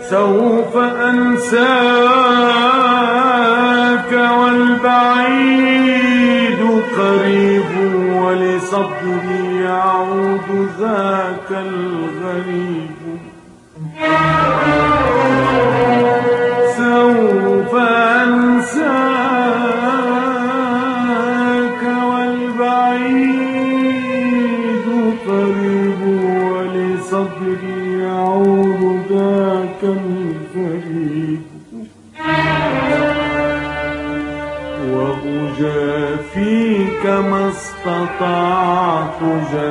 سوف أنساك والبعيد قريب، ولصدري يعود ذاك الغريب. سوف أنساك والبعيد قريب، ولصدري يعود ذاك الغريب. وأجافيك ما استطعت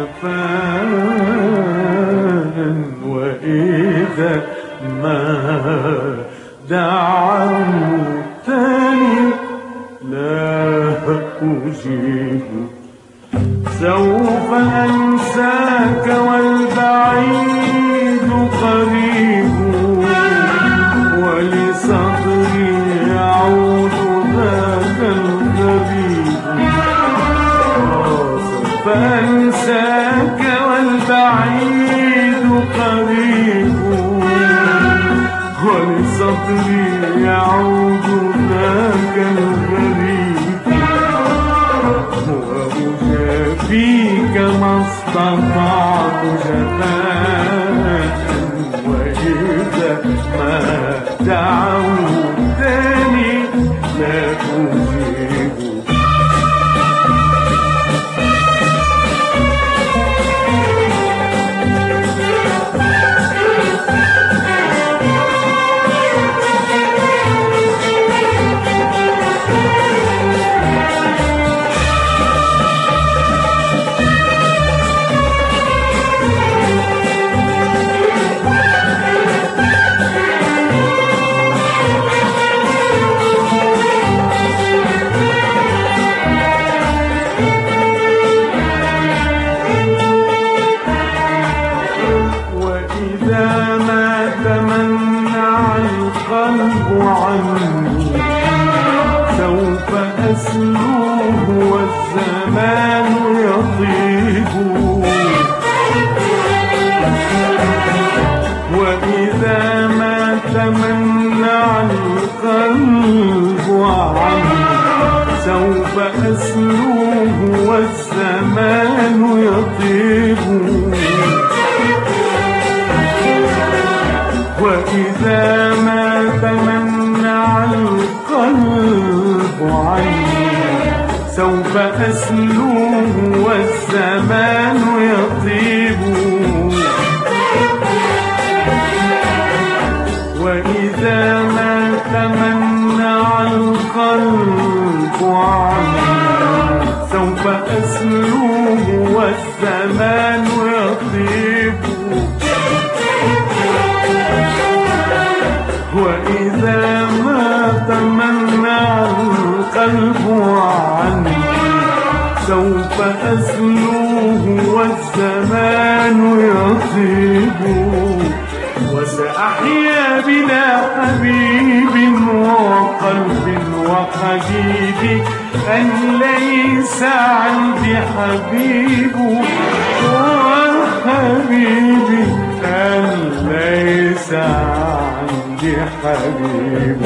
جفاء، وإذا ما دعوتني لا أجيب. سوف أنساك والبعيد قريب، ولصدري يعود ذاك الغريب. سوف أنساك والبعيد قريب، ولصدري يعود ذاك الغريب. وأجافيك ما استطعت جفاء، وإذا ما دعوتني لا أجيب. سوف أسلوه والزمان يطيب، وإذا ما تمنع القلب عني، سوف أسلوه والزمان يطيب. وإذا ما تمنع القلب عني، سوف أسلوه والزمان يطيب. وإذا ما تمنع القلب عني، سوف أسلوه والزمان يطيب. وإذا ما تمنع القلب عني، سوف أسلوه والزمان يطيب. وسأحيا بلا حبيب وقلب وحبيب، أن ليس عندي حبيب، وحبيبي أن ليس عندي حبيب.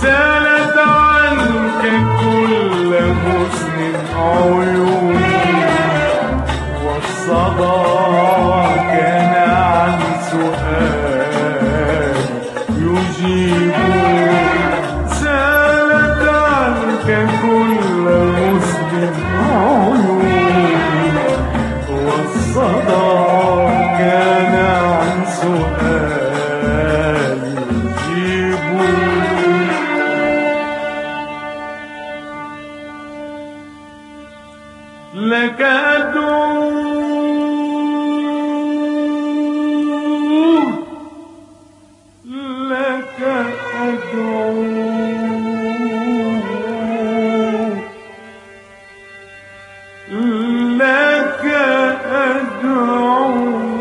سالت عنك كل حسن عيوني والصدى كان عن سؤال يجيب سالت عنك كل حسن عيوني والصدى كان عن سؤال يجيب لك أدعو لك أدعو لك أدعو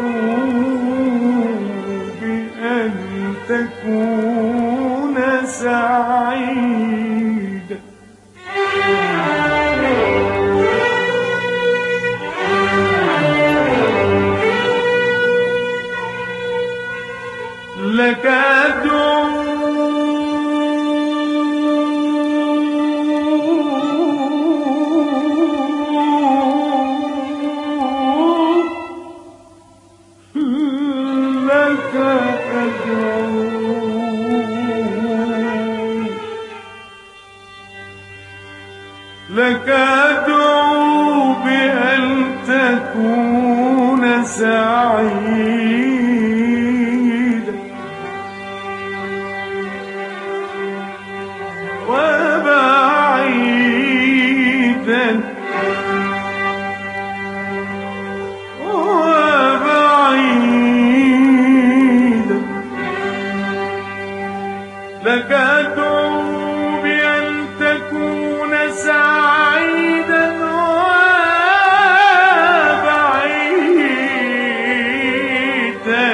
بأن تكون سعيدا لك أدعو لك أدعو لك أدعو بأن تكون سعيدا وبعيدا وبعيدا لك أدعو بأن تكون سعيدا وبعيدا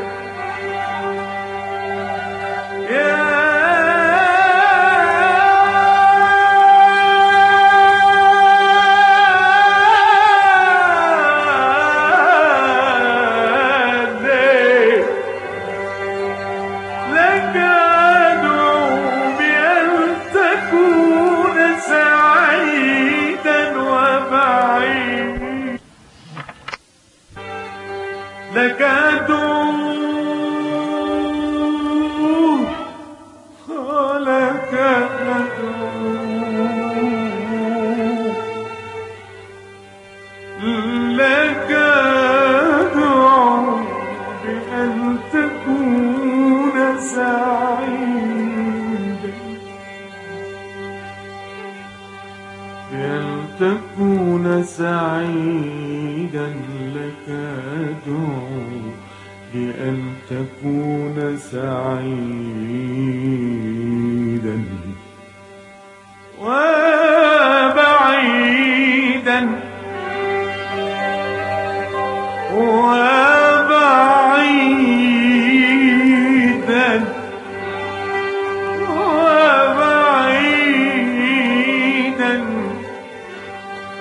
لك أدعو بأن تكون سعيدا وبعيدا لك أدعو لك أدعو لك أدعو بأن تكون سعيدا بأن تكون سعيدا لك أدعو بأن تكون سعيدا